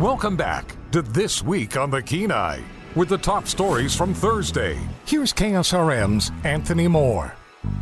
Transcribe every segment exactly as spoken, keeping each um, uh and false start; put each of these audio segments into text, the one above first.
Welcome back to This Week on the Kenai with the top stories from Thursday. Here's K S R M's Anthony Moore.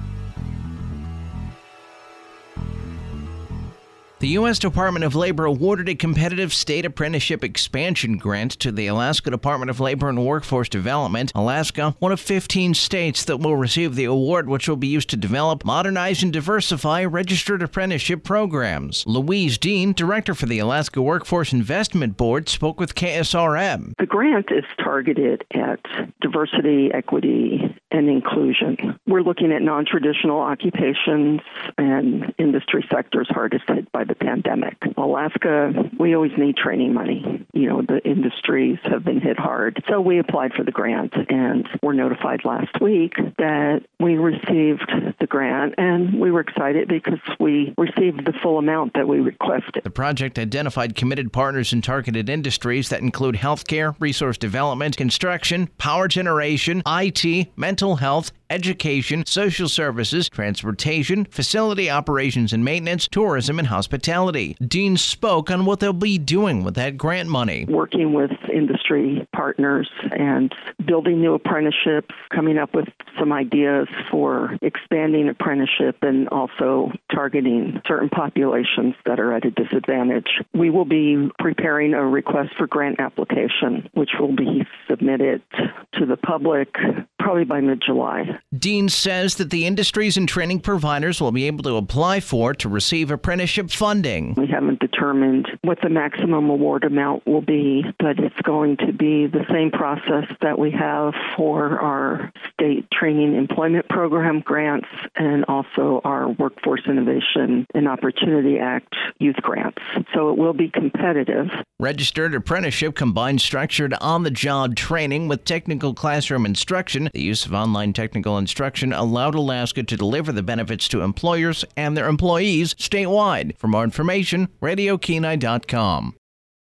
The U S Department of Labor awarded a competitive state apprenticeship expansion grant to the Alaska Department of Labor and Workforce Development. Alaska, one of fifteen states that will receive the award, which will be used to develop, modernize, and diversify registered apprenticeship programs. Louise Dean, director for the Alaska Workforce Investment Board, spoke with K S R M. The grant is targeted at diversity, equity, and inclusion. We're looking at non-traditional occupations and industry sectors hardest hit by the pandemic. Alaska, we always need training money. You know, the industries have been hit hard. So we applied for the grant and were notified last week that we received the grant, and we were excited because we received the full amount that we requested. The project identified committed partners in targeted industries that include healthcare, resource development, construction, power generation, I T, mental health, education, social services, transportation, facility operations and maintenance, tourism, and hospitality. Dean spoke on what they'll be doing with that grant money. Working with industry partners and building new apprenticeships, coming up with some ideas for expanding apprenticeship and also targeting certain populations that are at a disadvantage. We will be preparing a request for grant application, which will be submitted to the public probably by mid-July. Dean says that the industries and training providers will be able to apply for to receive apprenticeship funding. We haven't determined what the maximum award amount will be, but it's going to be the same process that we have for our state training employment program grants and also our Workforce Innovation and Opportunity Act youth grants. So it will be competitive. Registered apprenticeship combines structured on-the-job training with technical classroom instruction. The use of online technical instruction allowed Alaska to deliver the benefits to employers and their employees statewide. For more information, radio kenai dot com.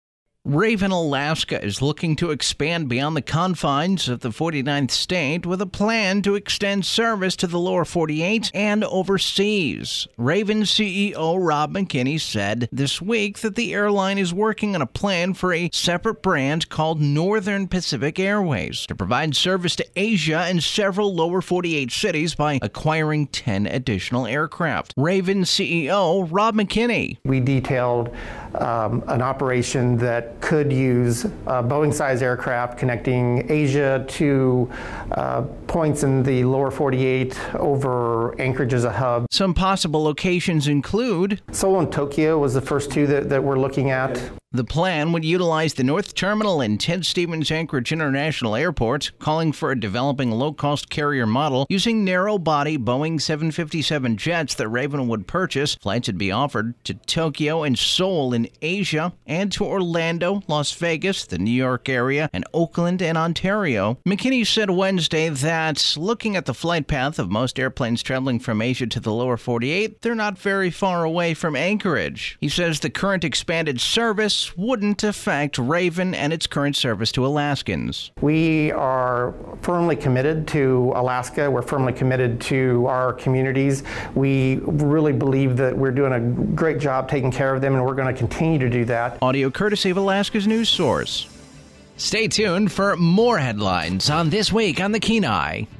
Raven, Alaska is looking to expand beyond the confines of the forty-ninth state with a plan to extend service to the lower forty-eight and overseas. Raven C E O Rob McKinney said this week that the airline is working on a plan for a separate brand called Northern Pacific Airways to provide service to Asia and several lower forty-eight cities by acquiring ten additional aircraft. Raven C E O Rob McKinney. We detailed um, an operation that could use uh, Boeing-sized aircraft connecting Asia to uh, points in the lower forty-eight over Anchorage as a hub. Some possible locations include Seoul and Tokyo was the first two that, that we're looking at. The plan would utilize the North Terminal and Ted Stevens Anchorage International Airport, calling for a developing low-cost carrier model using narrow-body Boeing seven fifty-seven jets that Raven would purchase. Flights would be offered to Tokyo and Seoul in Asia and to Orlando, Las Vegas, the New York area, and Oakland and Ontario. McKinney said Wednesday that, looking at the flight path of most airplanes traveling from Asia to the lower forty-eight, they're not very far away from Anchorage. He says the current expanded service wouldn't affect Raven and its current service to Alaskans. We are firmly committed to Alaska. We're firmly committed to our communities. We really believe that we're doing a great job taking care of them, and we're going to continue to do that. Audio courtesy of Alaska's News Source. Stay tuned for more headlines on This Week on the Kenai.